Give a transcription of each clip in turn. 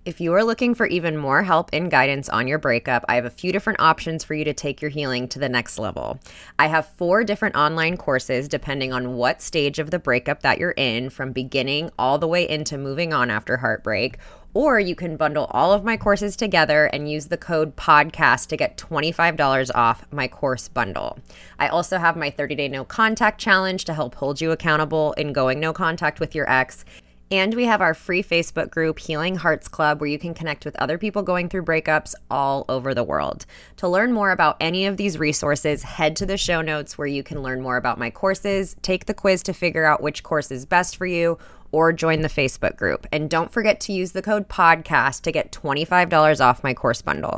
If you are looking for even more help and guidance on your breakup, I have a few different options for you to take your healing to the next level. I have 4 different online courses depending on what stage of the breakup that you're in, from beginning all the way into moving on after heartbreak. Or you can bundle all of my courses together and use the code PODCAST to get $25 off my course bundle. I also have my 30-day no contact challenge to help hold you accountable in going no contact with your ex. And we have our free Facebook group, Healing Hearts Club, where you can connect with other people going through breakups all over the world. To learn more about any of these resources, head to the show notes where you can learn more about my courses, take the quiz to figure out which course is best for you, or join the Facebook group. And don't forget to use the code PODCAST to get $25 off my course bundle.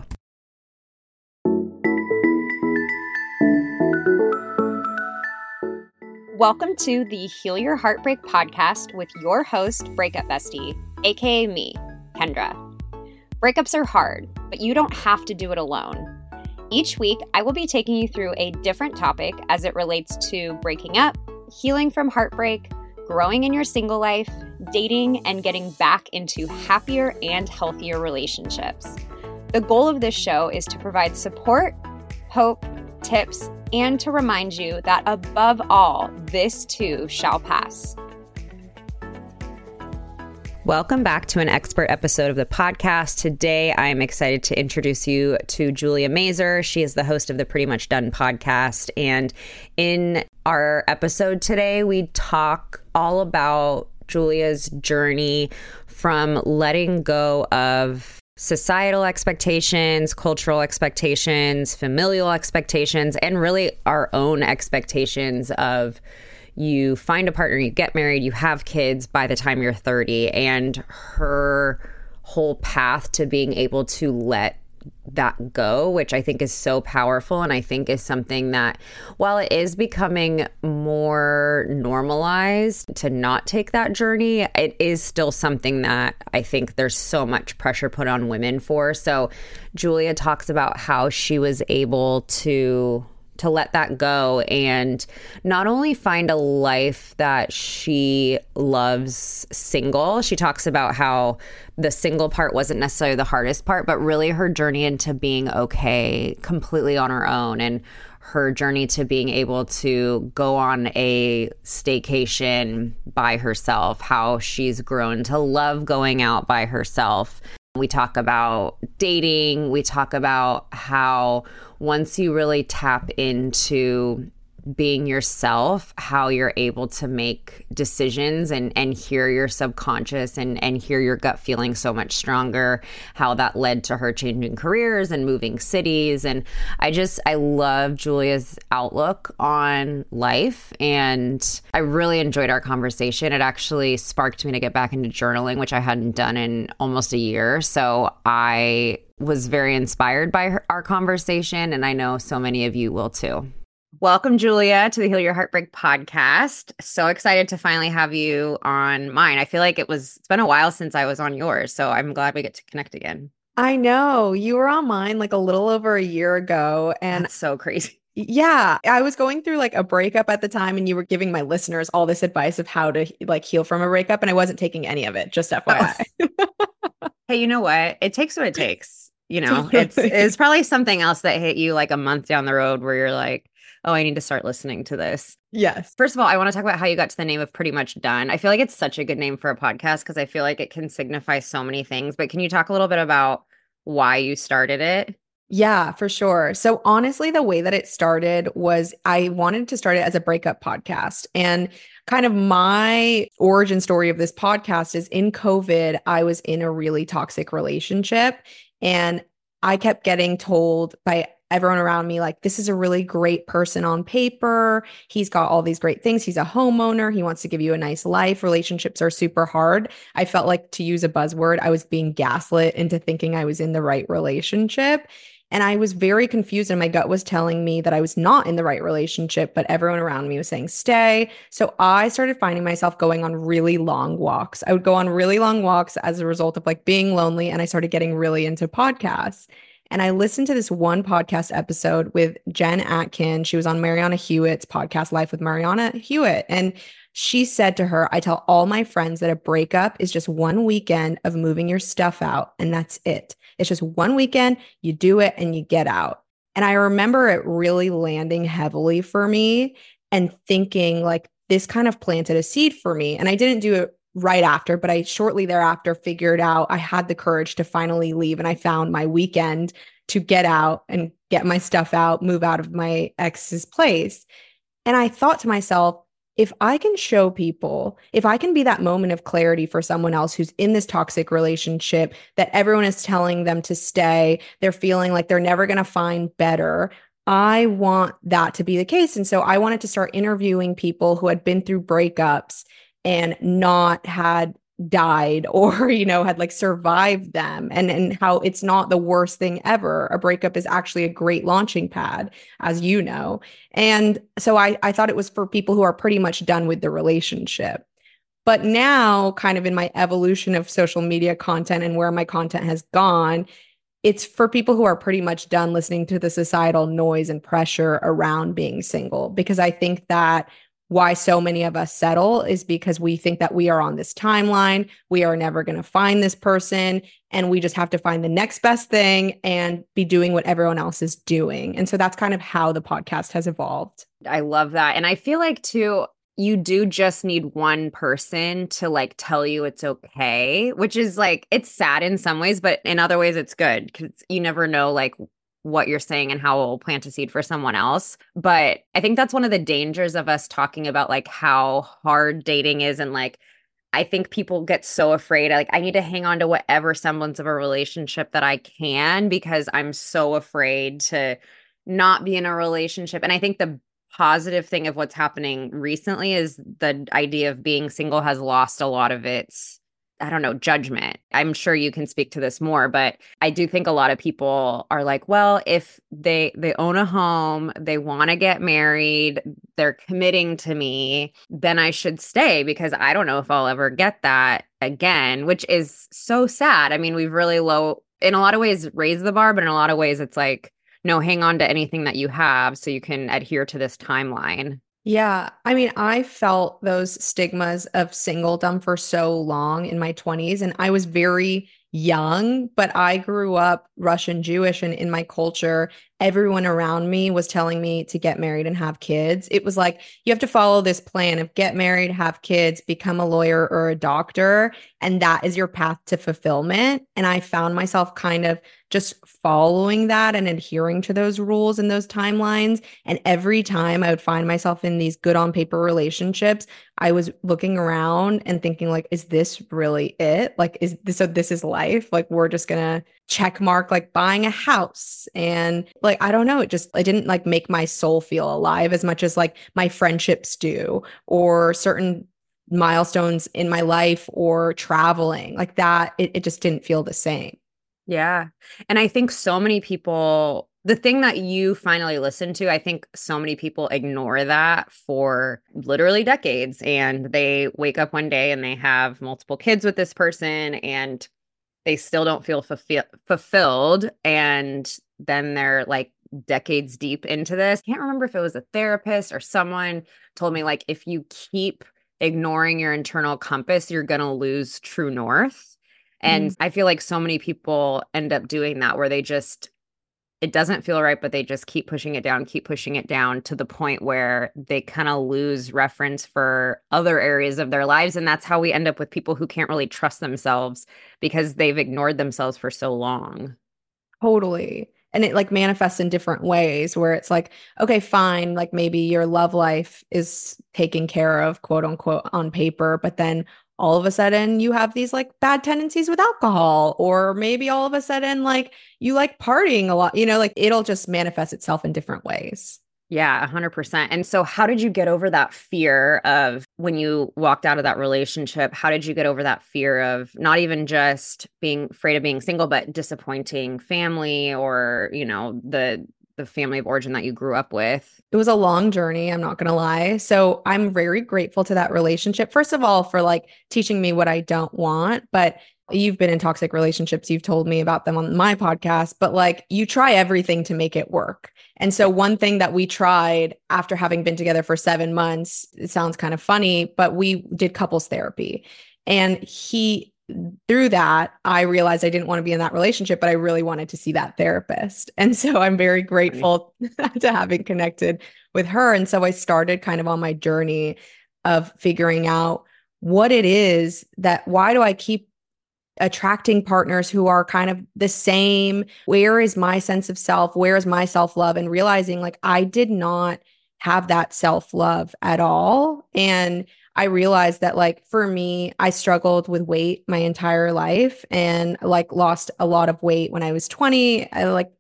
Welcome to the Heal Your Heartbreak podcast with your host, Breakup Bestie, aka me, Kendra. Breakups are hard, but you don't have to do it alone. Each week, I will be taking you through a different topic as it relates to breaking up, healing from heartbreak, growing in your single life, dating, and getting back into happier and healthier relationships. The goal of this show is to provide support, hope, tips, and to remind you that above all, this too shall pass. Welcome back to an expert episode of the podcast. Today, I am excited to introduce you to Julia Mazur. She is the host of the Pretty Much Done podcast. And in our episode today, we talk all about Julia's journey from letting go of societal expectations, cultural expectations, familial expectations, and really our own expectations of you find a partner, you get married, you have kids by the time you're 30, and her whole path to being able to let that go, which I think is so powerful. And I think is something that, while it is becoming more normalized to not take that journey, it is still something that I think there's so much pressure put on women for. So Julia talks about how she was able to let that go and not only find a life that she loves single. She talks about how the single part wasn't necessarily the hardest part, but really her journey into being okay completely on her own, and her journey to being able to go on a staycation by herself, how she's grown to love going out by herself. We talk about dating. We talk about how once you really tap into being yourself, how you're able to make decisions and hear your subconscious and hear your gut feeling so much stronger, how that led to her changing careers and moving cities. And I love Julia's outlook on life, and I really enjoyed our conversation. It actually sparked me to get back into journaling, which I hadn't done in almost a year. So I was very inspired by our conversation, and I know so many of you will too. Welcome, Julia, to the Heal Your Heartbreak podcast. So excited to finally have you on mine. I feel like it's been a while since I was on yours, so I'm glad we get to connect again. I know. You were on mine like a little over a year ago. And that's so crazy. Yeah, I was going through like a breakup at the time, and you were giving my listeners all this advice of how to like heal from a breakup, and I wasn't taking any of it, just FYI. Hey, you know what? It takes what it takes. You know, it's probably something else that hit you like a month down the road where you're like, oh, I need to start listening to this. Yes. First of all, I want to talk about how you got to the name of Pretty Much Done. I feel like it's such a good name for a podcast because I feel like it can signify so many things. But can you talk a little bit about why you started it? Yeah, for sure. So honestly, the way that it started was I wanted to start it as a breakup podcast. And kind of my origin story of this podcast is in COVID, I was in a really toxic relationship, and I kept getting told by everyone around me, like, this is a really great person on paper. He's got all these great things. He's a homeowner. He wants to give you a nice life. Relationships are super hard. I felt like, to use a buzzword, I was being gaslit into thinking I was in the right relationship. And I was very confused, and my gut was telling me that I was not in the right relationship, but everyone around me was saying, stay. So I started finding myself going on really long walks. I would go on really long walks as a result of like being lonely. And I started getting really into podcasts. And I listened to this one podcast episode with Jen Atkin. She was on Mariana Hewitt's podcast, Life with Mariana Hewitt. And She said to her, I tell all my friends that a breakup is just one weekend of moving your stuff out, and that's it. It's just one weekend, you do it and you get out. And I remember it really landing heavily for me and thinking like this kind of planted a seed for me. And I didn't do it right after, but I shortly thereafter figured out I had the courage to finally leave. And I found my weekend to get out and get my stuff out, move out of my ex's place. And I thought to myself, if I can show people, if I can be that moment of clarity for someone else who's in this toxic relationship that everyone is telling them to stay, they're feeling like they're never going to find better. I want that to be the case. And so I wanted to start interviewing people who had been through breakups and not had died or had like survived them, and how it's not the worst thing ever. A breakup is actually a great launching pad, as you know. And so I thought it was for people who are pretty much done with the relationship. But now, kind of in my evolution of social media content and where my content has gone, it's for people who are pretty much done listening to the societal noise and pressure around being single, because I think that why so many of us settle is because we think that we are on this timeline. We are never going to find this person, and we just have to find the next best thing and be doing what everyone else is doing. And so that's kind of how the podcast has evolved. I love that. And I feel like too, you do just need one person to like tell you it's okay, which is like, it's sad in some ways, but in other ways it's good because you never know like what you're saying and how it will plant a seed for someone else. But I think that's one of the dangers of us talking about like how hard dating is. And like, I think people get so afraid. Like, I need to hang on to whatever semblance of a relationship that I can because I'm so afraid to not be in a relationship. And I think the positive thing of what's happening recently is the idea of being single has lost a lot of its, I don't know, judgment. I'm sure you can speak to this more, but I do think a lot of people are like, well, if they own a home, they want to get married, they're committing to me, then I should stay because I don't know if I'll ever get that again, which is so sad. I mean, we've really in a lot of ways, raised the bar, but in a lot of ways, it's like, no, hang on to anything that you have so you can adhere to this timeline. Yeah. I mean, I felt those stigmas of singledom for so long in my 20s, and I was very young, but I grew up Russian Jewish, and in my culture, everyone around me was telling me to get married and have kids. It was like, you have to follow this plan of get married, have kids, become a lawyer or a doctor, and that is your path to fulfillment. And I found myself kind of just following that and adhering to those rules and those timelines. And every time I would find myself in these good on paper relationships, I was looking around and thinking like, is this really it? Like, this is life? Like, we're just gonna check mark like buying a house. And like, I don't know, it didn't like make my soul feel alive as much as like my friendships do, or certain milestones in my life, or traveling like that. It just didn't feel the same. Yeah. And I think so many people, the thing that you finally listen to, I think so many people ignore that for literally decades. And they wake up one day and they have multiple kids with this person and they still don't feel fulfilled. And then they're like decades deep into this. I can't remember if it was a therapist or someone told me like, if you keep ignoring your internal compass, you're going to lose true north. And I feel like so many people end up doing that where it doesn't feel right, but they just keep pushing it down to the point where they kind of lose reference for other areas of their lives. And that's how we end up with people who can't really trust themselves because they've ignored themselves for so long. Totally. And it like manifests in different ways where it's like, okay, fine, like maybe your love life is taken care of, quote unquote, on paper, but then all of a sudden you have these like bad tendencies with alcohol, or maybe all of a sudden like you like partying a lot, like it'll just manifest itself in different ways. Yeah, 100%. And so how did you get over that fear of when you walked out of that relationship? How did you get over that fear of not even just being afraid of being single, but disappointing family or, the family of origin that you grew up with? It was a long journey, I'm not going to lie. So I'm very grateful to that relationship. First of all, for like teaching me what I don't want, but You've been in toxic relationships. You've told me about them on my podcast, but like you try everything to make it work. And so, one thing that we tried after having been together for 7 months, it sounds kind of funny, but we did couples therapy. And through that, I realized I didn't want to be in that relationship, but I really wanted to see that therapist. And so, I'm very grateful to having connected with her. And so, I started kind of on my journey of figuring out what it is why do I keep attracting partners who are kind of the same? Where is my sense of self? Where is my self-love? And realizing like I did not have that self-love at all. And I realized that like for me, I struggled with weight my entire life and like lost a lot of weight when I was 20.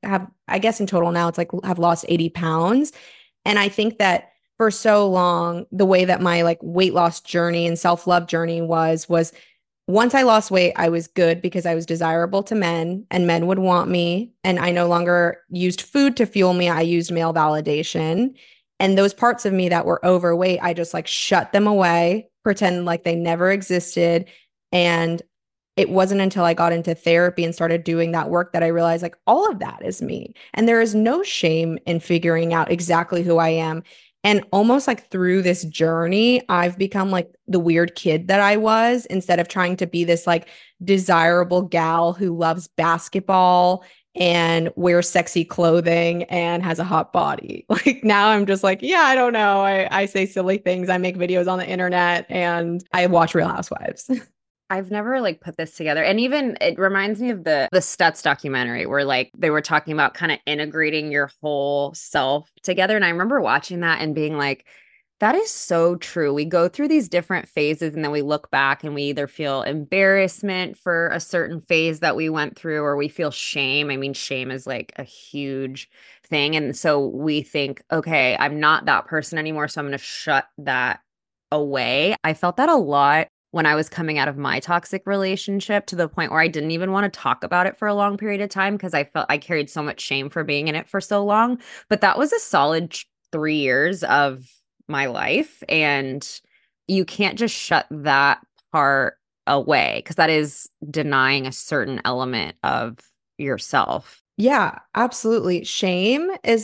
I guess in total now it's like have lost 80 pounds. And I think that for so long, the way that my like weight loss journey and self-love journey was once I lost weight, I was good because I was desirable to men and men would want me. And I no longer used food to fuel me. I used male validation. And those parts of me that were overweight, I just like shut them away, pretend like they never existed. And it wasn't until I got into therapy and started doing that work that I realized like all of that is me. And there is no shame in figuring out exactly who I am. And almost like through this journey, I've become like the weird kid that I was instead of trying to be this like desirable gal who loves basketball and wears sexy clothing and has a hot body. Like now I'm just like, yeah, I don't know. I say silly things. I make videos on the internet and I watch Real Housewives. I've never like put this together. And even it reminds me of the Stutz documentary where like they were talking about kind of integrating your whole self together. And I remember watching that and being like, that is so true. We go through these different phases and then we look back and we either feel embarrassment for a certain phase that we went through or we feel shame. I mean, shame is like a huge thing. And so we think, okay, I'm not that person anymore. So I'm going to shut that away. I felt that a lot when I was coming out of my toxic relationship to the point where I didn't even want to talk about it for a long period of time because I felt I carried so much shame for being in it for so long. But that was a solid 3 years of my life. And you can't just shut that part away because that is denying a certain element of yourself. Yeah, absolutely. Shame is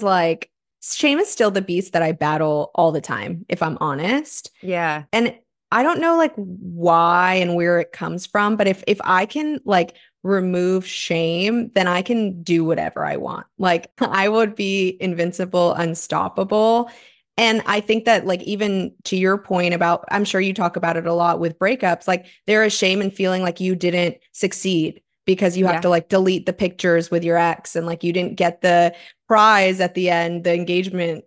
still the beast that I battle all the time, if I'm honest. Yeah. And I don't know like why and where it comes from, but if I can like remove shame, then I can do whatever I want. Like I would be invincible, unstoppable. And I think that like even to your point about, I'm sure you talk about it a lot with breakups, like there is shame in feeling like you didn't succeed because you have to like delete the pictures with your ex and like you didn't get the prize at the end, the engagement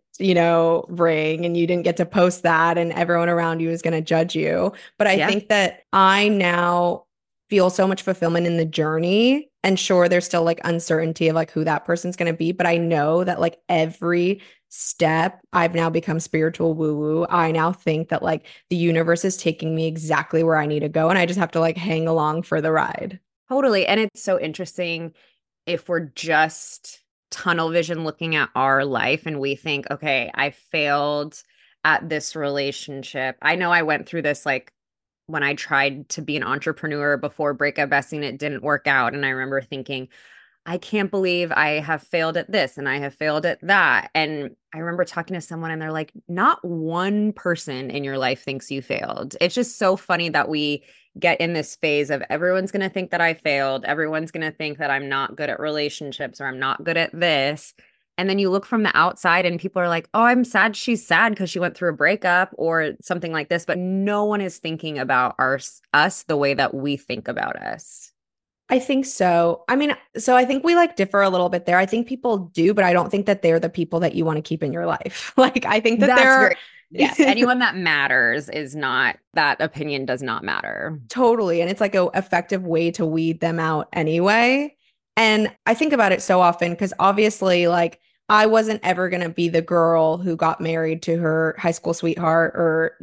ring, and you didn't get to post that and everyone around you is going to judge you. But I think that I now feel so much fulfillment in the journey. And sure, there's still like uncertainty of like who that person's going to be. But I know that like every step, I've now become spiritual woo-woo. I now think that like the universe is taking me exactly where I need to go. And I just have to like hang along for the ride. Totally. And it's so interesting if we're just tunnel vision looking at our life and we think, okay, I failed at this relationship. I know I went through this like when I tried to be an entrepreneur before breakup vesting, it didn't work out. And I remember thinking, I can't believe I have failed at this and I have failed at that. And I remember talking to someone and they're like, not one person in your life thinks you failed. It's just so funny that we get in this phase of everyone's going to think that I failed. Everyone's going to think that I'm not good at relationships or I'm not good at this. And then you look from the outside and people are like, oh, I'm sad she's sad because she went through a breakup or something like this. But no one is thinking about us the way that we think about us. I think so. I mean, so I think we like differ a little bit there. I think people do, but I don't think that they're the people that you want to keep in your life. Like, I think that yes, anyone that matters is not, that opinion does not matter. Totally. And it's like a effective way to weed them out anyway. And I think about it so often because obviously, like, I wasn't ever going to be the girl who got married to her high school sweetheart or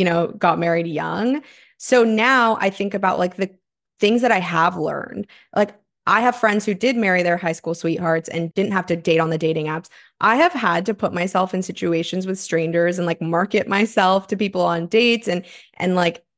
got married young. So now I think about like the things that I have learned. Like I have friends who did marry their high school sweethearts and didn't have to date on the dating apps. I have had to put myself in situations with strangers and like market myself to people on dates and like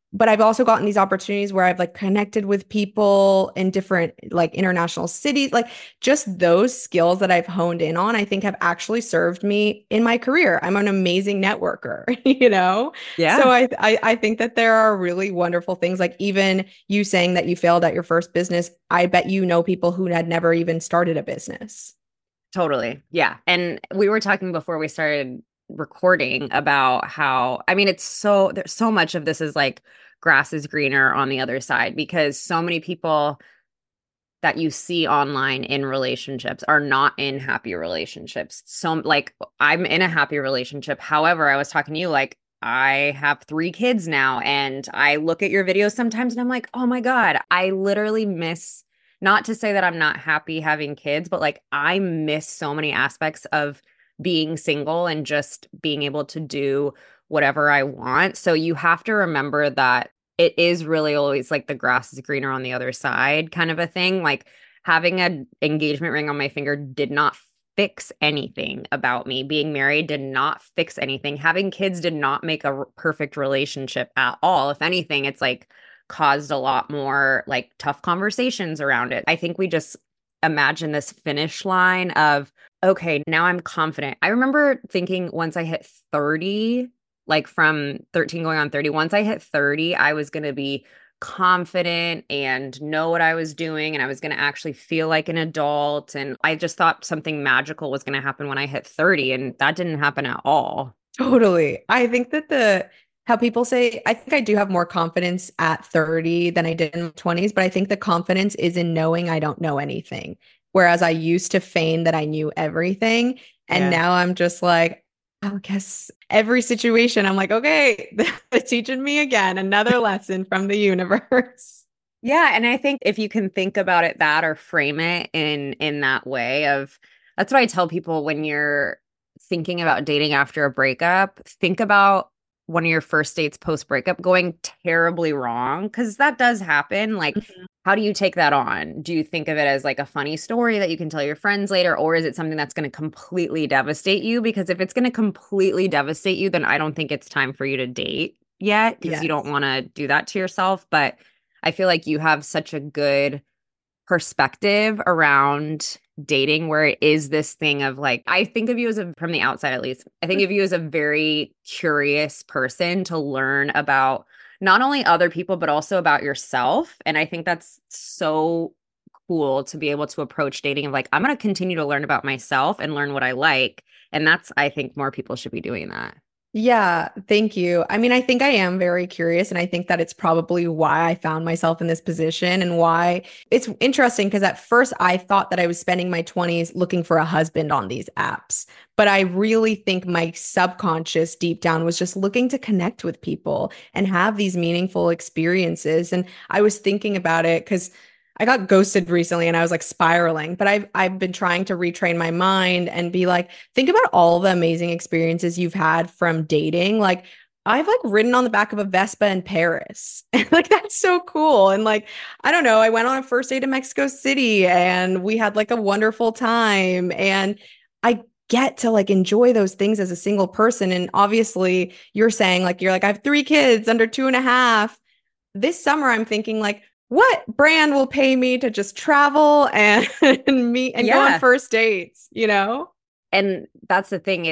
but I've also gotten these opportunities where I've like connected with people in different like international cities. Like just those skills that I've honed in on, I think have actually served me in my career. I'm an amazing networker, you know? So Yeah. I think that there are really wonderful things. Like even you saying that you failed at your first business, I bet you know people who had never even started a business. Totally. Yeah. And we were talking before we started recording about how, I mean, there's so much of this is like grass is greener on the other side because so many people that you see online in relationships are not in happy relationships. So, like, I'm in a happy relationship. However, I was talking to you, like, I have 3 kids now, and I look at your videos sometimes and I'm like, oh my God, I literally miss, not to say that I'm not happy having kids, but like, I miss so many aspects of being single and just being able to do whatever I want. So, you have to remember that it is really always like the grass is greener on the other side kind of a thing. Like having an engagement ring on my finger did not fix anything about me. Being married did not fix anything. Having kids did not make a perfect relationship at all. If anything, it's like caused a lot more like tough conversations around it. I think we just imagine this finish line of, okay, now I'm confident. I remember thinking once I hit 30, like from 13 going on 30, once I hit 30, I was going to be confident and know what I was doing. And I was going to actually feel like an adult. And I just thought something magical was going to happen when I hit 30. And that didn't happen at all. Totally. I think that how people say, I think I do have more confidence at 30 than I did in my 20s, but I think the confidence is in knowing I don't know anything. Whereas I used to feign that I knew everything. And Yeah. now I'm just like, I guess every situation, I'm like, okay, they're teaching me again, another lesson from the universe. Yeah, and I think if you can think about it that or frame it in that way of that's what I tell people when you're thinking about dating after a breakup, think about one of your first dates post breakup going terribly wrong because that does happen. Like, how do you take that on? Do you think of it as like a funny story that you can tell your friends later, or is it something that's going to completely devastate you? Because if it's going to completely devastate you, then I don't think it's time for you to date yet because you don't Yes. want to do that to yourself. But I feel like you have such a good perspective around dating where it is this thing of like, I think of you as from the outside at least, I think of you as a very curious person to learn about not only other people, but also about yourself. And I think that's so cool to be able to approach dating of like, I'm going to continue to learn about myself and learn what I like. And that's, I think more people should be doing that. Yeah, thank you. I mean, I think I am very curious, and I think that it's probably why I found myself in this position and why it's interesting because at first I thought that I was spending my 20s looking for a husband on these apps. But I really think my subconscious deep down was just looking to connect with people and have these meaningful experiences. And I was thinking about it because I got ghosted recently and I was like spiraling, but I've been trying to retrain my mind and be like, think about all the amazing experiences you've had from dating. Like I've like ridden on the back of a Vespa in Paris. Like that's so cool. And like, I don't know, I went on a first date to Mexico City and we had like a wonderful time. And I get to like enjoy those things as a single person. And obviously you're saying like, you're like, I have 3 kids under 2.5. This summer, I'm thinking like, what brand will pay me to just travel and, and meet and go on Yeah. first dates, you know? And that's the thing.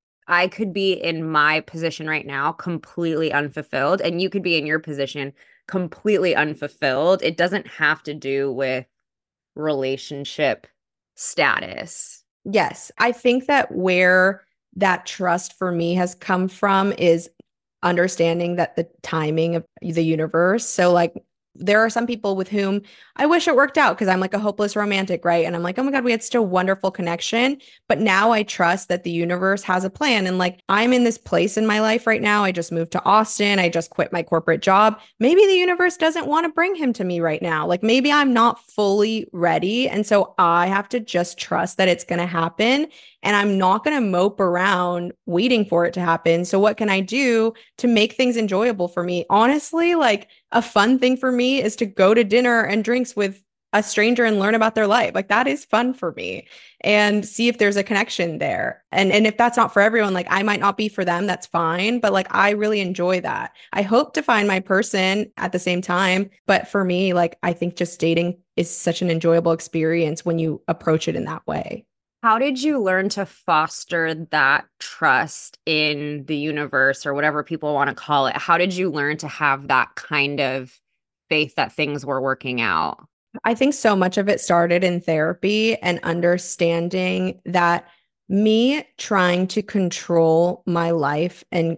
I could be in my position right now completely unfulfilled, and you could be in your position completely unfulfilled. It doesn't have to do with relationship status. Yes. I think that where that trust for me has come from is understanding that the timing of the universe. So, like, there are some people with whom I wish it worked out because I'm like a hopeless romantic, right? And I'm like, oh my God, we had such a wonderful connection. But now I trust that the universe has a plan. And like, I'm in this place in my life right now. I just moved to Austin. I just quit my corporate job. Maybe the universe doesn't want to bring him to me right now. Like, maybe I'm not fully ready. And so I have to just trust that it's going to happen. And I'm not going to mope around waiting for it to happen. So, what can I do to make things enjoyable for me? Honestly, like, a fun thing for me is to go to dinner and drinks with a stranger and learn about their life. Like that is fun for me and see if there's a connection there. And if that's not for everyone, like I might not be for them, that's fine, but like I really enjoy that. I hope to find my person at the same time, but for me, like I think just dating is such an enjoyable experience when you approach it in that way. How did you learn to foster that trust in the universe or whatever people want to call it? How did you learn to have that kind of faith that things were working out? I think so much of it started in therapy and understanding that me trying to control my life and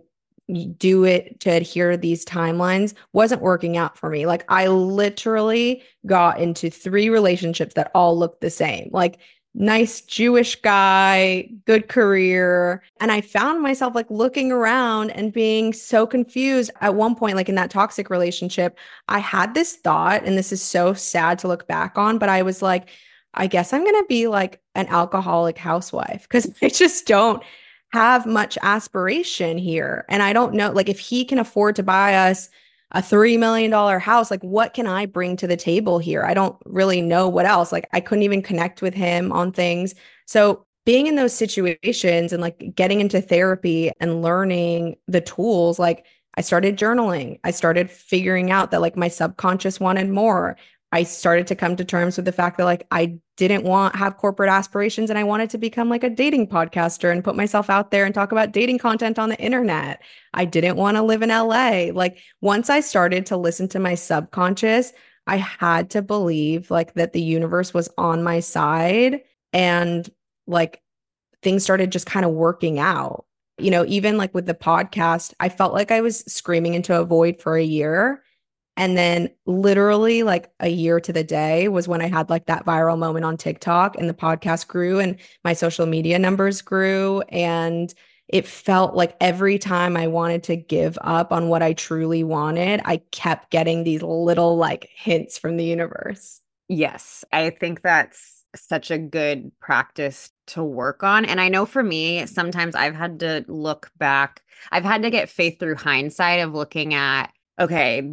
do it to adhere to these timelines wasn't working out for me. Like I literally got into three relationships that all looked the same. Like nice Jewish guy, good career. And I found myself like looking around and being so confused. At one point, like in that toxic relationship, I had this thought, and this is so sad to look back on, but I was like, I guess I'm going to be like an alcoholic housewife because I just don't have much aspiration here. And I don't know, like, if he can afford to buy us a $3 million house, like, what can I bring to the table here? I don't really know what else. Like, I couldn't even connect with him on things. So, being in those situations and like getting into therapy and learning the tools, like, I started journaling. I started figuring out that like my subconscious wanted more. I started to come to terms with the fact that like I didn't want have corporate aspirations and I wanted to become like a dating podcaster and put myself out there and talk about dating content on the internet. I didn't want to live in LA. Like once I started to listen to my subconscious, I had to believe like that the universe was on my side and like things started just kind of working out. You know, even like with the podcast, I felt like I was screaming into a void for a year. And then literally like a year to the day was when I had like that viral moment on TikTok and the podcast grew and my social media numbers grew. And it felt like every time I wanted to give up on what I truly wanted, I kept getting these little like hints from the universe. Yes, I think that's such a good practice to work on. And I know for me, sometimes I've had to look back, I've had to get faith through hindsight of looking at, okay,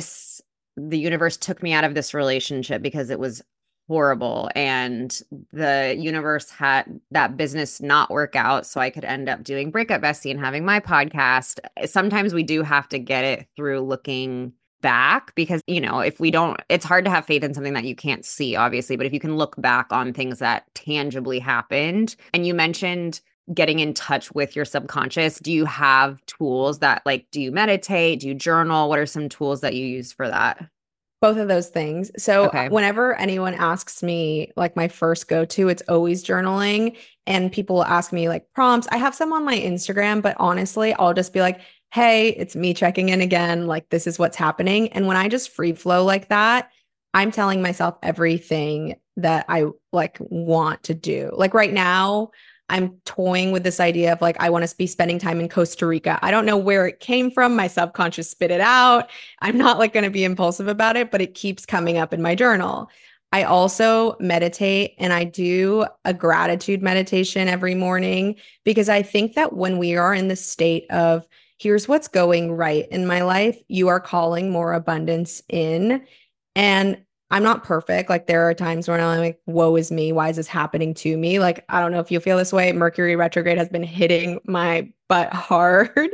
the universe took me out of this relationship because it was horrible. And the universe had that business not work out. So I could end up doing Breakup Bestie and having my podcast. Sometimes we do have to get it through looking back because, you know, if we don't, it's hard to have faith in something that you can't see, obviously. But if you can look back on things that tangibly happened, and you mentioned getting in touch with your subconscious, do you have tools that like, do you meditate? Do you journal? What are some tools that you use for that? Both of those things. So Okay. whenever anyone asks me, like my first go-to, it's always journaling. And people will ask me like prompts. I have some on my Instagram, but honestly, I'll just be like, hey, it's me checking in again. Like this is what's happening. And when I just free flow like that, I'm telling myself everything that I like want to do. Like right now, I'm toying with this idea of like, I want to be spending time in Costa Rica. I don't know where it came from. My subconscious spit it out. I'm not like going to be impulsive about it, but it keeps coming up in my journal. I also meditate and I do a gratitude meditation every morning because I think that when we are in the state of, here's what's going right in my life, you are calling more abundance in. And I'm not perfect. Like there are times when I'm like, woe is me. Why is this happening to me? Like, I don't know if you feel this way. Mercury retrograde has been hitting my butt hard,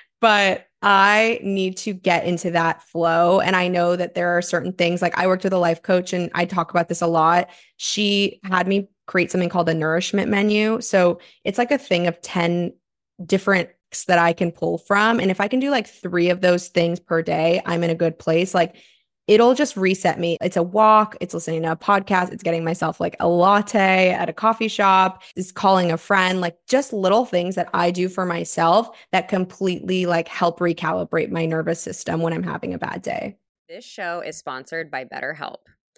but I need to get into that flow. And I know that there are certain things like I worked with a life coach and I talk about this a lot. She had me create something called a nourishment menu. So it's like a thing of 10 different that I can pull from. And if I can do like three of those things per day, I'm in a good place. Like it'll just reset me. It's a walk, it's listening to a podcast, it's getting myself like a latte at a coffee shop, it's calling a friend, like just little things that I do for myself that completely like help recalibrate my nervous system when I'm having a bad day. This show is sponsored by BetterHelp.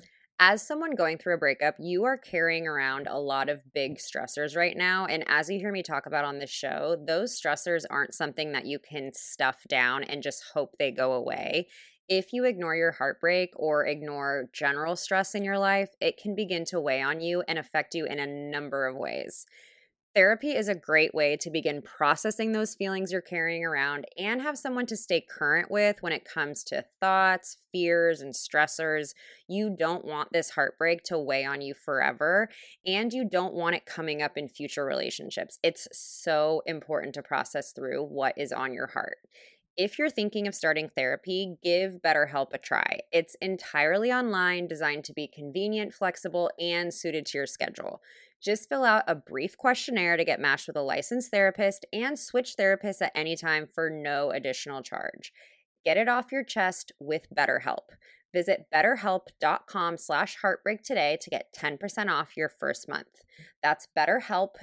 As someone going through a breakup, you are carrying around a lot of big stressors right now. And as you hear me talk about on this show, those stressors aren't something that you can stuff down and just hope they go away. If you ignore your heartbreak or ignore general stress in your life, it can begin to weigh on you and affect you in a number of ways. Therapy is a great way to begin processing those feelings you're carrying around and have someone to stay current with when it comes to thoughts, fears, and stressors. You don't want this heartbreak to weigh on you forever, and you don't want it coming up in future relationships. It's so important to process through what is on your heart. If you're thinking of starting therapy, give BetterHelp a try. It's entirely online, designed to be convenient, flexible, and suited to your schedule. Just fill out a brief questionnaire to get matched with a licensed therapist and switch therapists at any time for no additional charge. Get it off your chest with BetterHelp. Visit betterhelp.com/heartbreak today to get 10% off your first month. That's BetterHelp,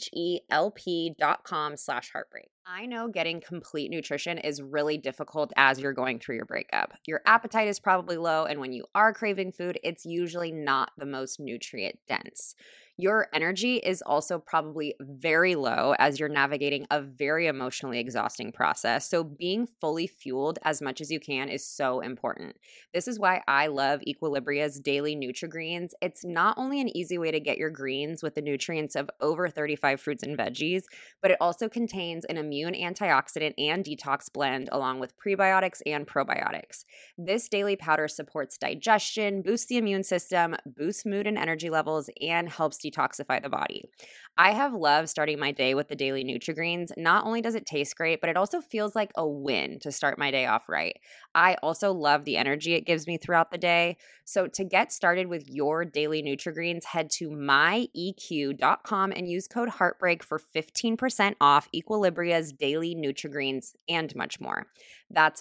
HELP.com/heartbreak. I know getting complete nutrition is really difficult as you're going through your breakup. Your appetite is probably low, and when you are craving food, it's usually not the most nutrient dense. Your energy is also probably very low as you're navigating a very emotionally exhausting process. So being fully fueled as much as you can is so important. This is why I love Equilibria's Daily Nutri-Greens. It's not only an easy way to get your greens with the nutrients of over 35 fruits and veggies, but it also contains an immune antioxidant and detox blend along with prebiotics and probiotics. This daily powder supports digestion, boosts the immune system, boosts mood and energy levels, and helps detoxify the body. I have loved starting my day with the Daily Nutri-Greens. Not only does it taste great, but it also feels like a win to start my day off right. I also love the energy it gives me throughout the day. So to get started with your Daily Nutri-Greens, head to myeq.com and use code Heartbreak for 15% off Equilibria's Daily Nutri-Greens and much more. That's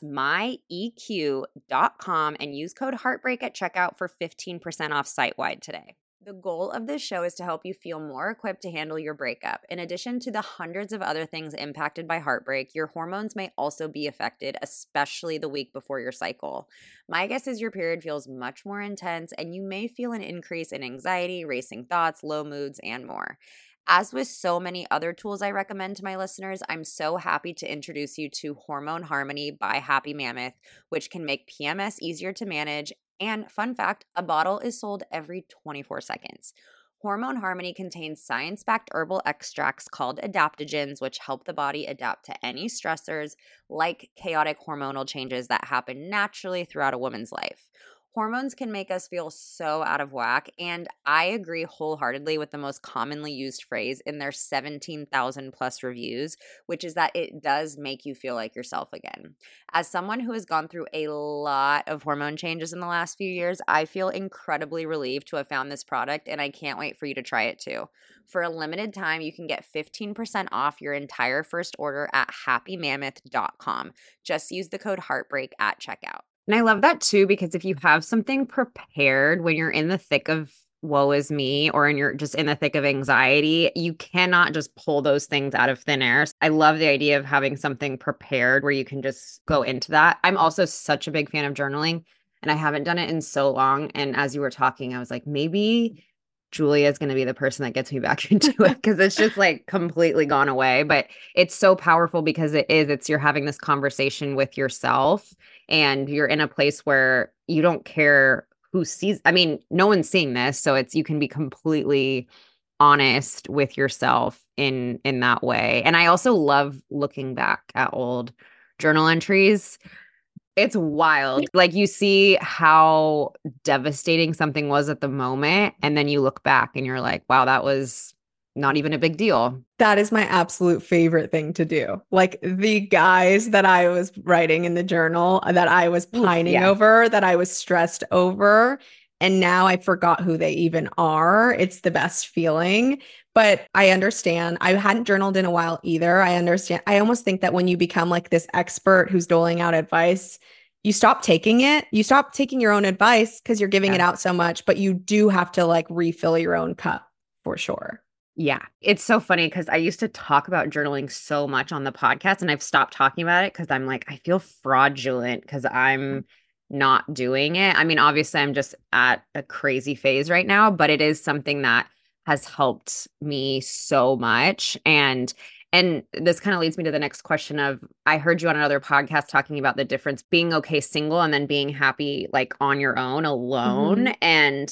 myeq.com and use code Heartbreak at checkout for 15% off site-wide today. The goal of this show is to help you feel more equipped to handle your breakup. In addition to the hundreds of other things impacted by heartbreak, your hormones may also be affected, especially the week before your cycle. My guess is your period feels much more intense, and you may feel an increase in anxiety, racing thoughts, low moods, and more. As with so many other tools I recommend to my listeners, I'm so happy to introduce you to Hormone Harmony by Happy Mammoth, which can make PMS easier to manage. And fun fact, a bottle is sold every 24 seconds. Hormone Harmony contains science-backed herbal extracts called adaptogens, which help the body adapt to any stressors like chaotic hormonal changes that happen naturally throughout a woman's life. Hormones can make us feel so out of whack, and I agree wholeheartedly with the most commonly used phrase in their 17,000 plus reviews, which is that it does make you feel like yourself again. As someone who has gone through a lot of hormone changes in the last few years, I feel incredibly relieved to have found this product, and I can't wait for you to try it too. For a limited time, you can get 15% off your entire first order at happymammoth.com. Just use the code Heartbreak at checkout. And I love that too, because if you have something prepared when you're in the thick of woe is me or you're just in the thick of anxiety, you cannot just pull those things out of thin air. I love the idea of having something prepared where you can just go into that. I'm also such a big fan of journaling, and I haven't done it in so long. And as you were talking, I was like, maybe Julia is going to be the person that gets me back into it, because it's just like completely gone away. But it's so powerful because you're having this conversation with yourself, and you're in a place where you don't care who sees. I mean, no one's seeing this. So you can be completely honest with yourself in that way. And I also love looking back at old journal entries. It's wild. Like, you see how devastating something was at the moment, and then you look back and you're like, wow, that was not even a big deal. That is my absolute favorite thing to do. Like, the guys that I was writing in the journal that I was pining over, that I was stressed over, and now I forgot who they even are. It's the best feeling. But I understand. I hadn't journaled in a while either. I understand. I almost think that when you become like this expert who's doling out advice, you stop taking it. You stop taking your own advice because you're giving it out so much, but you do have to like refill your own cup for sure. Yeah. It's so funny because I used to talk about journaling so much on the podcast, and I've stopped talking about it because I'm like, I feel fraudulent because I'm not doing it. I mean, obviously I'm just at a crazy phase right now, but it is something that has helped me so much. And this kind of leads me to the next question of, I heard you on another podcast talking about the difference being okay single and then being happy like on your own alone. And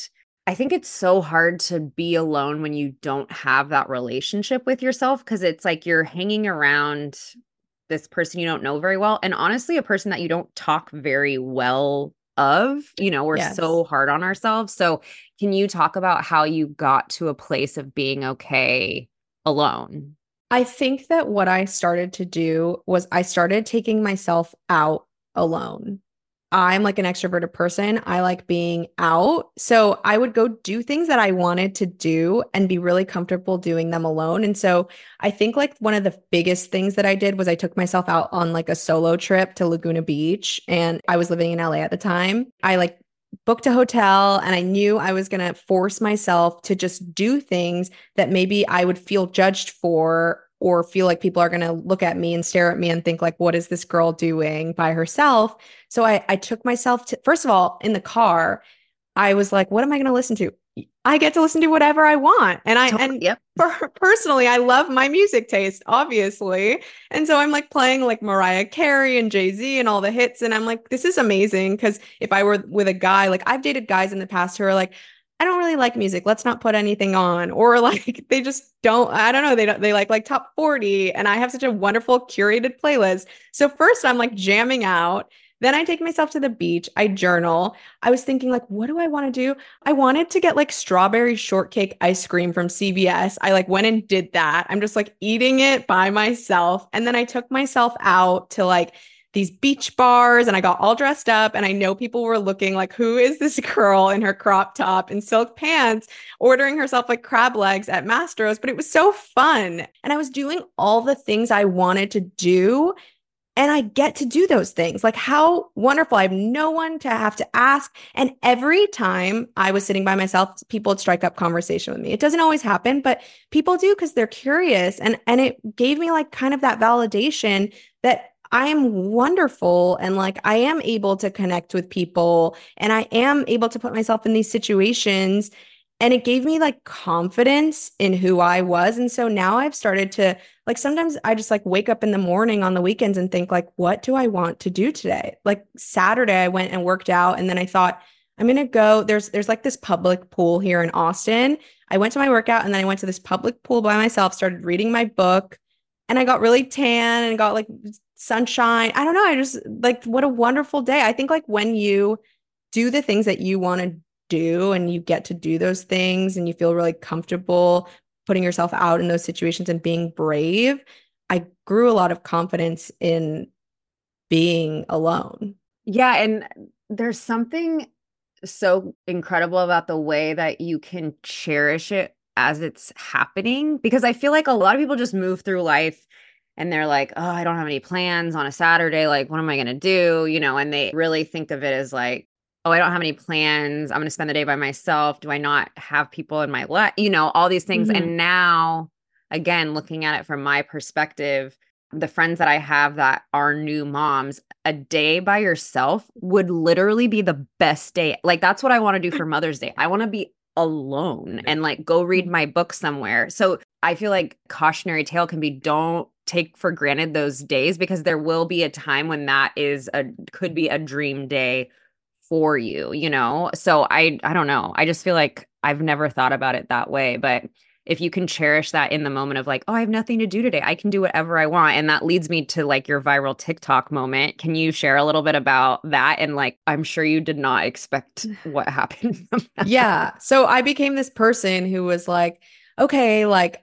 I think it's so hard to be alone when you don't have that relationship with yourself, because it's like you're hanging around this person you don't know very well. And honestly, a person that you don't talk very well of, we're Yes. so hard on ourselves. So can you talk about how you got to a place of being okay alone? I think that what I started to do was I started taking myself out alone. I'm like an extroverted person. I like being out. So I would go do things that I wanted to do and be really comfortable doing them alone. And so I think like one of the biggest things that I did was I took myself out on like a solo trip to Laguna Beach, and I was living in LA at the time. I like booked a hotel and I knew I was going to force myself to just do things that maybe I would feel judged for, or feel like people are going to look at me and stare at me and think like, what is this girl doing by herself? So I took myself to, first of all, in the car, I was like, what am I going to listen to? I get to listen to whatever I want. And Yep. personally, I love my music taste, obviously. And so I'm like playing like Mariah Carey and Jay-Z and all the hits. And I'm like, this is amazing. Cause if I were with a guy, like I've dated guys in the past who are like, I don't really like music. Let's not put anything on. Or like they just don't, I don't know. They like top 40. And I have such a wonderful curated playlist. So first I'm like jamming out. Then I take myself to the beach. I journal. I was thinking, like, what do I want to do? I wanted to get like strawberry shortcake ice cream from CVS. I like went and did that. I'm just like eating it by myself. And then I took myself out to like these beach bars and I got all dressed up. And I know people were looking like, who is this girl in her crop top and silk pants ordering herself like crab legs at Mastro's? But it was so fun. And I was doing all the things I wanted to do, and I get to do those things. Like, how wonderful. I have no one to have to ask. And every time I was sitting by myself, people would strike up conversation with me. It doesn't always happen, but people do because they're curious. And it gave me like kind of that validation that I am wonderful and like I am able to connect with people and I am able to put myself in these situations. And it gave me like confidence in who I was. And so now I've started to like sometimes I just like wake up in the morning on the weekends and think like, what do I want to do today? Like Saturday, I went and worked out, and then I thought I'm gonna go. There's like this public pool here in Austin. I went to my workout, and then I went to this public pool by myself, started reading my book, and I got really tan and got like sunshine. I don't know. I just like what a wonderful day. I think like when you do the things that you want to do and you get to do those things and you feel really comfortable putting yourself out in those situations and being brave, I grew a lot of confidence in being alone. Yeah. And there's something so incredible about the way that you can cherish it as it's happening, because I feel like a lot of people just move through life and they're like, oh, I don't have any plans on a Saturday. Like, what am I going to do? And they really think of it as like, oh, I don't have any plans. I'm going to spend the day by myself. Do I not have people in my life? All these things. Mhm. And now, again, looking at it from my perspective, the friends that I have that are new moms, a day by yourself would literally be the best day. Like, that's what I want to do for Mother's Day. I want to be alone and like go read my book somewhere. So I feel like cautionary tale can be, don't take for granted those days, because there will be a time when that could be a dream day for you. So I don't know. I just feel like I've never thought about it that way, but if you can cherish that in the moment of like, oh, I have nothing to do today, I can do whatever I want. And that leads me to like your viral TikTok moment. Can you share a little bit about that? And like, I'm sure you did not expect what happened from that. Yeah. So I became this person who was like, okay, like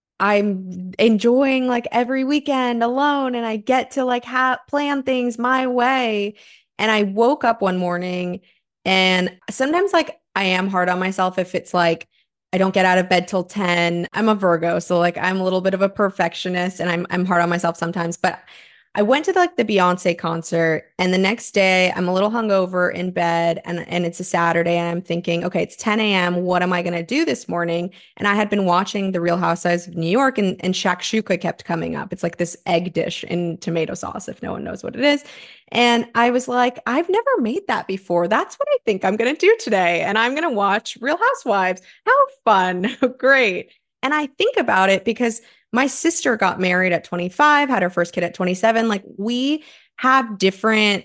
I'm enjoying like every weekend alone and I get to like plan things my way. And I woke up one morning, and sometimes like I am hard on myself if it's like I don't get out of bed till 10. I'm a Virgo, so like I'm a little bit of a perfectionist and I'm hard on myself sometimes, but I went to like the Beyonce concert, and the next day I'm a little hungover in bed, and it's a Saturday, and I'm thinking, okay, it's 10 a.m. What am I going to do this morning? And I had been watching The Real Housewives of New York, and shakshuka kept coming up. It's like this egg dish in tomato sauce, if no one knows what it is. And I was like, I've never made that before. That's what I think I'm going to do today. And I'm going to watch Real Housewives. How fun. Great. And I think about it because my sister got married at 25, had her first kid at 27. Like we have different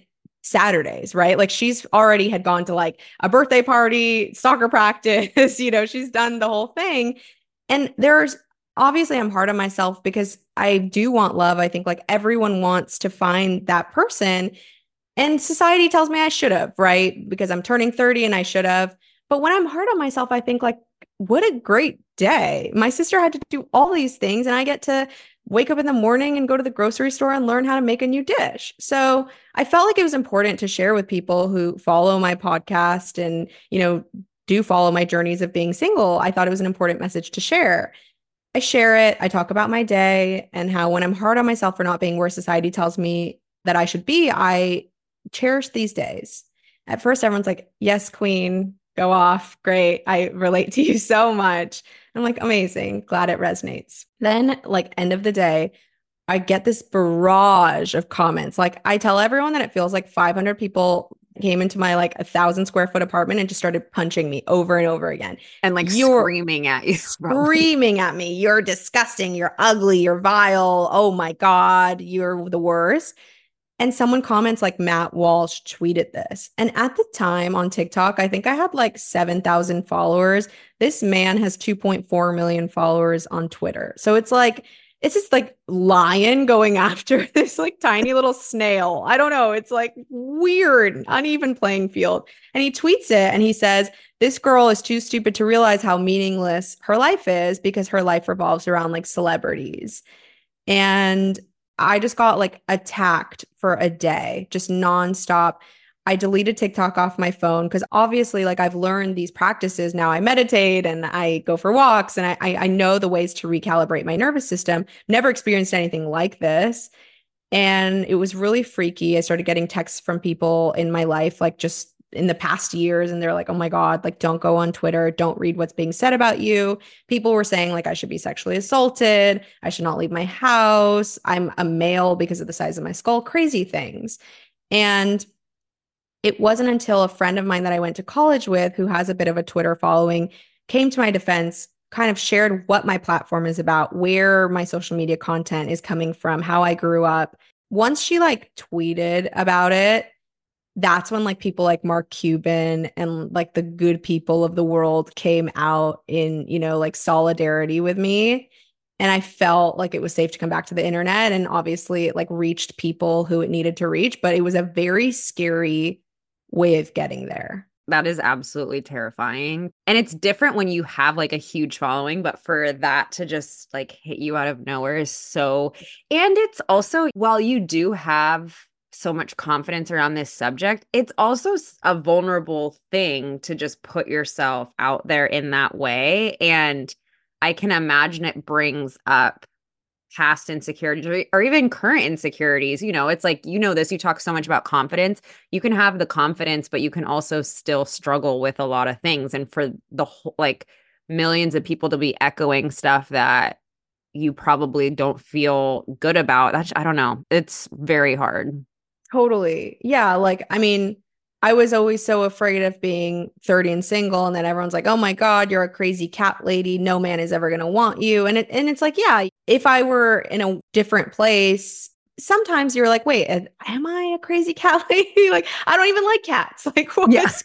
Saturdays, right? Like she's already had gone to like a birthday party, soccer practice, she's done the whole thing. And there's obviously I'm hard on myself because I do want love. I think like everyone wants to find that person. And society tells me I should have, right? Because I'm turning 30 and I should have. But when I'm hard on myself, I think like, what a great day. My sister had to do all these things, and I get to wake up in the morning and go to the grocery store and learn how to make a new dish. So I felt like it was important to share with people who follow my podcast and, do follow my journeys of being single. I thought it was an important message to share. I share it. I talk about my day and how when I'm hard on myself for not being where society tells me that I should be, I cherish these days. At first, everyone's like, yes, queen, go off. Great. I relate to you so much. I'm like, amazing. Glad it resonates. Then, like, end of the day, I get this barrage of comments. Like, I tell everyone that it feels like 500 people came into my like 1,000 square foot apartment and just started punching me over and over again. And like screaming at you. Screaming at me. You're disgusting. You're ugly. You're vile. Oh my God. You're the worst. And someone comments like Matt Walsh tweeted this. And at the time on TikTok, I think I had like 7,000 followers. This man has 2.4 million followers on Twitter. So it's this like lion going after this like tiny little snail. I don't know. It's like weird, uneven playing field. And he tweets it and he says, this girl is too stupid to realize how meaningless her life is because her life revolves around like celebrities. And I just got like attacked for a day, just nonstop. I deleted TikTok off my phone because obviously, like I've learned these practices. Now I meditate and I go for walks and I know the ways to recalibrate my nervous system. Never experienced anything like this. And it was really freaky. I started getting texts from people in my life, like just in the past years, and they're like, oh my God, like don't go on Twitter, don't read what's being said about you. People were saying like I should be sexually assaulted, I should not leave my house, I'm a male because of the size of my skull, crazy things. And it wasn't until a friend of mine that I went to college with, who has a bit of a Twitter following, came to my defense, kind of shared what my platform is about, where my social media content is coming from, how I grew up. Once she like tweeted about it, that's when like people like Mark Cuban and like the good people of the world came out in, like solidarity with me. And I felt like it was safe to come back to the internet. And obviously it like reached people who it needed to reach, but it was a very scary way of getting there. That is absolutely terrifying. And it's different when you have like a huge following, but for that to just like hit you out of nowhere is so. And it's also, while you do have so much confidence around this subject, it's also a vulnerable thing to just put yourself out there in that way. And I can imagine it brings up past insecurities or even current insecurities. It's like, this, you talk so much about confidence. You can have the confidence, but you can also still struggle with a lot of things. And for the whole, like millions of people to be echoing stuff that you probably don't feel good about, that's, I don't know. It's very hard. Totally. Yeah. Like, I mean, I was always so afraid of being 30 and single. And then everyone's like, oh my God, you're a crazy cat lady. No man is ever going to want you. And it's like, yeah, if I were in a different place, sometimes you're like, wait, am I a crazy cat lady? Like, I don't even like cats. Like, what's,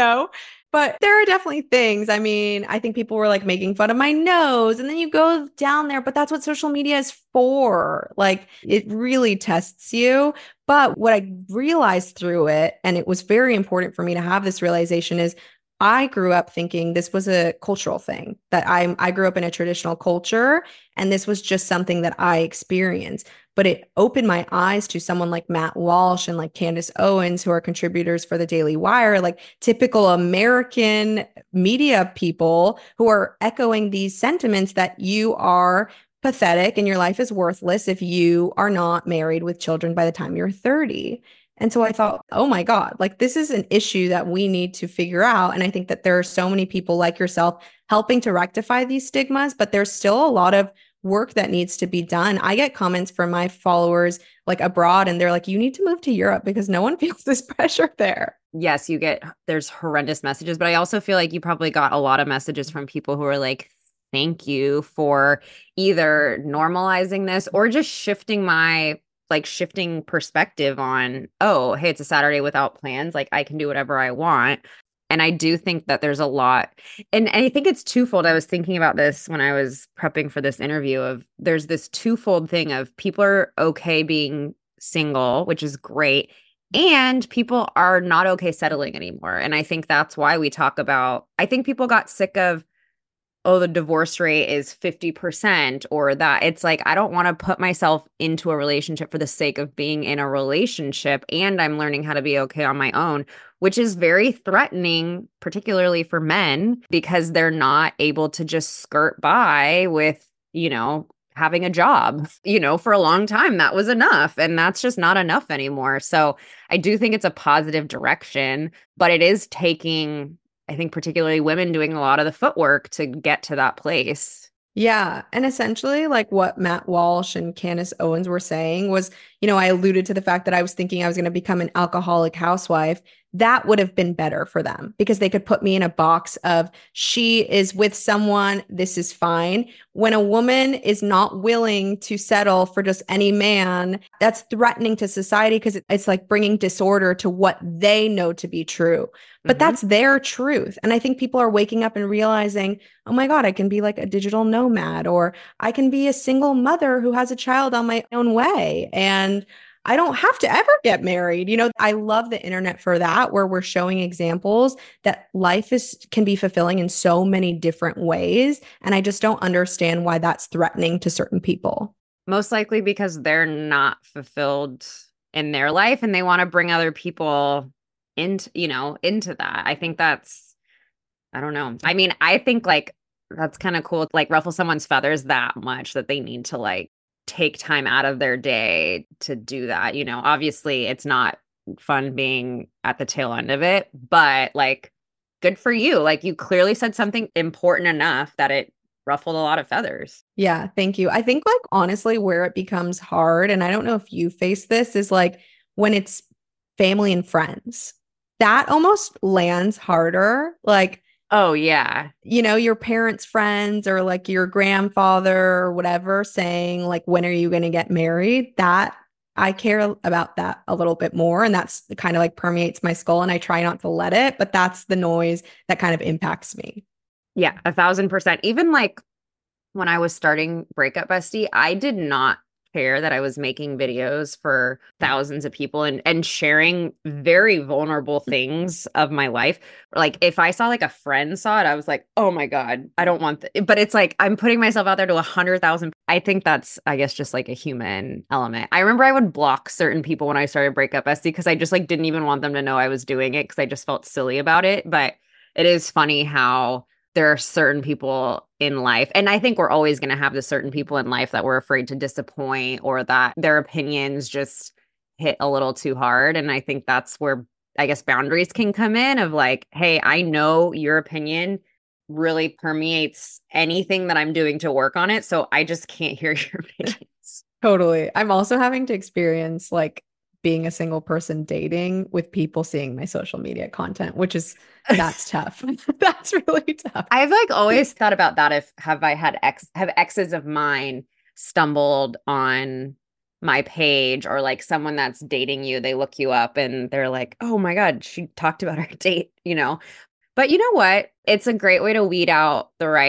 But there are definitely things. I mean, I think people were like making fun of my nose, and then you go down there, but that's what social media is for. Like, it really tests you. But what I realized through it, and it was very important for me to have this realization, is I grew up thinking this was a cultural thing, that I grew up in a traditional culture, and this was just something that I experienced. But it opened my eyes to someone like Matt Walsh and like Candace Owens, who are contributors for the Daily Wire, like typical American media people who are echoing these sentiments that you are pathetic and your life is worthless if you are not married with children by the time you're 30. And so I thought, oh my God, like this is an issue that we need to figure out. And I think that there are so many people like yourself helping to rectify these stigmas, but there's still a lot of work that needs to be done. I get comments from my followers like abroad, and they're like, you need to move to Europe because no one feels this pressure there. Yes, there's horrendous messages, but I also feel like you probably got a lot of messages from people who are like, thank you for either normalizing this or just shifting my like shifting perspective on, oh, hey, it's a Saturday without plans. Like I can do whatever I want. And I do think that there's a lot, and I think it's twofold. I was thinking about this when I was prepping for this interview of there's this twofold thing of people are okay being single, which is great. And people are not okay settling anymore. And I think that's why we talk about, I think people got sick of, oh, the divorce rate is 50% or that. It's like, I don't want to put myself into a relationship for the sake of being in a relationship. And I'm learning how to be okay on my own, which is very threatening, particularly for men, because they're not able to just skirt by with, having a job, for a long time. That was enough. And that's just not enough anymore. So I do think it's a positive direction, but it is taking, I think, particularly women doing a lot of the footwork to get to that place. Yeah. And essentially, like what Matt Walsh and Candace Owens were saying was, I alluded to the fact that I was thinking I was going to become an alcoholic housewife. That would have been better for them because they could put me in a box of she is with someone, this is fine. When a woman is not willing to settle for just any man, that's threatening to society because it's like bringing disorder to what they know to be true. But that's their truth. And I think people are waking up and realizing, oh my God, I can be like a digital nomad, or I can be a single mother who has a child on my own way. And I don't have to ever get married. I love the internet for that, where we're showing examples that life can be fulfilling in so many different ways. And I just don't understand why that's threatening to certain people. Most likely because they're not fulfilled in their life and they want to bring other people into that. I think I don't know. I mean, I think like that's kind of cool, like ruffle someone's feathers that much that they need to like take time out of their day to do that. Obviously it's not fun being at the tail end of it, but like good for you. Like you clearly said something important enough that it ruffled a lot of feathers. Yeah, thank you. I think like honestly where it becomes hard, and I don't know if you face this, is like when it's family and friends. That almost lands harder. Like, oh yeah, your parents' friends or like your grandfather or whatever saying like, when are you going to get married? That I care about that a little bit more. And that's kind of like permeates my skull and I try not to let it, but that's the noise that kind of impacts me. Yeah, 1,000%. Even like when I was starting Breakup Bestie, I did not care that I was making videos for thousands of people and sharing very vulnerable things of my life. Like if I saw like a friend saw it, I was like, oh my God, I don't want that. But it's like, I'm putting myself out there to 100,000. I think that's, I guess, just like a human element. I remember I would block certain people when I started Breakup Bestie because I just like didn't even want them to know I was doing it because I just felt silly about it. But it is funny how there are certain people in life, and I think we're always going to have the certain people in life that we're afraid to disappoint or that their opinions just hit a little too hard. And I think that's where I guess boundaries can come in of like, hey, I know your opinion really permeates anything that I'm doing to work on it. So I just can't hear your opinions. Totally. I'm also having to experience like being a single person dating with people seeing my social media content, that's tough. That's really tough. I've like always thought about that. Have exes of mine stumbled on my page or like someone that's dating you, they look you up and they're like, oh my God, she talked about our date, But you know what? It's a great way to weed out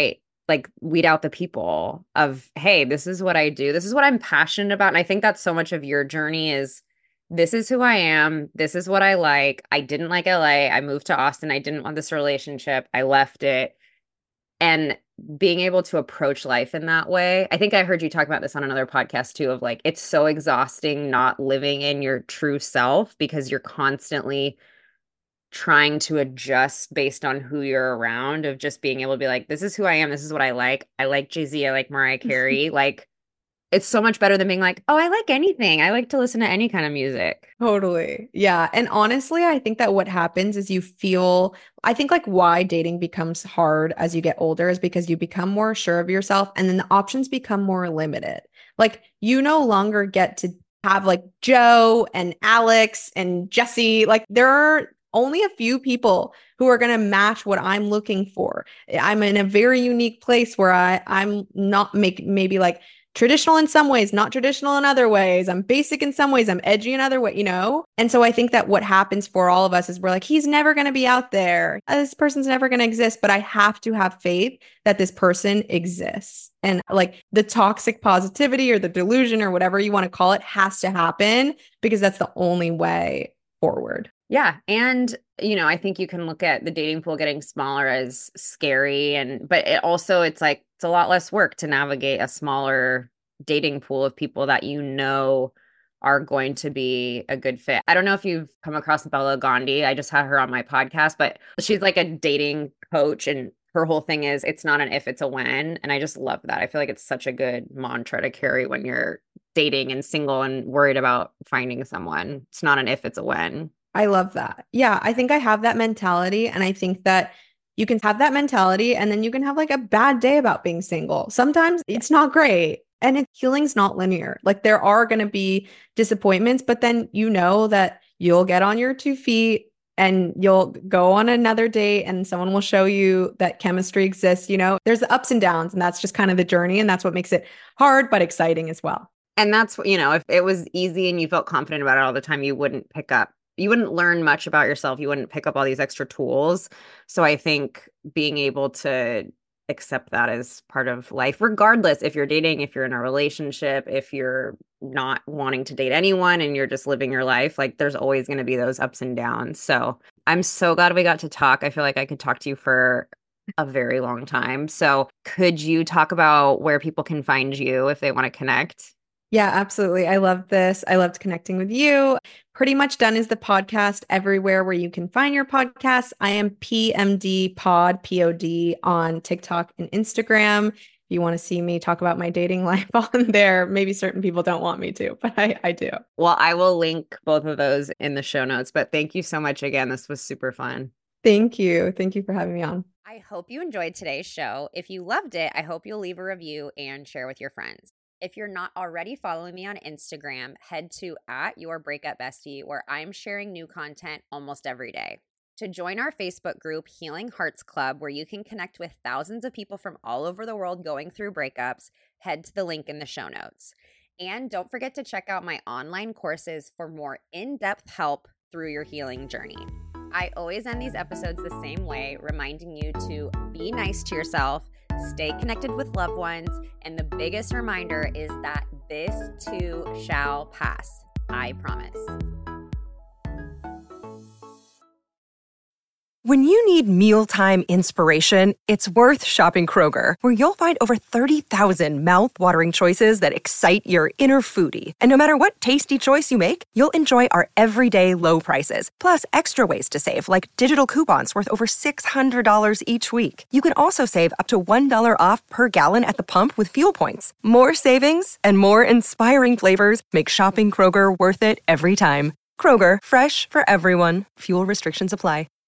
the people of, hey, this is what I do. This is what I'm passionate about. And I think that's so much of your journey is this is who I am. This is what I like. I didn't like LA. I moved to Austin. I didn't want this relationship. I left it. And being able to approach life in that way. I think I heard you talk about this on another podcast too, of like, it's so exhausting not living in your true self because you're constantly trying to adjust based on who you're around, of just being able to be like, this is who I am. This is what I like. I like Jay-Z. I like Mariah Carey. Like, it's so much better than being like, oh, I like anything. I like to listen to any kind of music. Totally. Yeah. And honestly, I think that what happens is I think like why dating becomes hard as you get older is because you become more sure of yourself and then the options become more limited. Like you no longer get to have like Joe and Alex and Jesse. Like there are only a few people who are going to match what I'm looking for. I'm in a very unique place where I'm not maybe like traditional in some ways, not traditional in other ways. I'm basic in some ways, I'm edgy in other ways, And so I think that what happens for all of us is we're like, he's never going to be out there. This person's never going to exist, but I have to have faith that this person exists. And like the toxic positivity or the delusion or whatever you want to call it has to happen because that's the only way forward. Yeah. And, I think you can look at the dating pool getting smaller as scary. But it's like, it's a lot less work to navigate a smaller dating pool of people that are going to be a good fit. I don't know if you've come across Bella Gandhi. I just had her on my podcast, but she's like a dating coach and her whole thing is it's not an if, it's a when. And I just love that. I feel like it's such a good mantra to carry when you're dating and single and worried about finding someone. It's not an if, it's a when. I love that. Yeah, I think I have that mentality. And I think that you can have that mentality and then you can have like a bad day about being single. Sometimes it's not great and healing's not linear. Like there are going to be disappointments, but then that you'll get on your 2 feet and you'll go on another date and someone will show you that chemistry exists. There's the ups and downs and that's just kind of the journey. And that's what makes it hard, but exciting as well. And that's, if it was easy and you felt confident about it all the time, you wouldn't learn much about yourself. You wouldn't pick up all these extra tools. So I think being able to accept that as part of life, regardless if you're dating, if you're in a relationship, if you're not wanting to date anyone and you're just living your life, like there's always going to be those ups and downs. So I'm so glad we got to talk. I feel like I could talk to you for a very long time. So could you talk about where people can find you if they want to connect? Yeah, absolutely. I love this. I loved connecting with you. Pretty Much Done is the podcast everywhere where you can find your podcasts. I am PMD Pod, POD on TikTok and Instagram. If you want to see me talk about my dating life on there, maybe certain people don't want me to, but I do. Well, I will link both of those in the show notes, but thank you so much again. This was super fun. Thank you. Thank you for having me on. I hope you enjoyed today's show. If you loved it, I hope you'll leave a review and share with your friends. If you're not already following me on Instagram, head to @YourBreakupBestie, where I'm sharing new content almost every day. To join our Facebook group, Healing Hearts Club, where you can connect with thousands of people from all over the world going through breakups, head to the link in the show notes. And don't forget to check out my online courses for more in-depth help through your healing journey. I always end these episodes the same way, reminding you to be nice to yourself, stay connected with loved ones, and the biggest reminder is that this too shall pass. I promise. When you need mealtime inspiration, it's worth shopping Kroger, where you'll find over 30,000 mouth-watering choices that excite your inner foodie. And no matter what tasty choice you make, you'll enjoy our everyday low prices, plus extra ways to save, like digital coupons worth over $600 each week. You can also save up to $1 off per gallon at the pump with fuel points. More savings and more inspiring flavors make shopping Kroger worth it every time. Kroger, fresh for everyone. Fuel restrictions apply.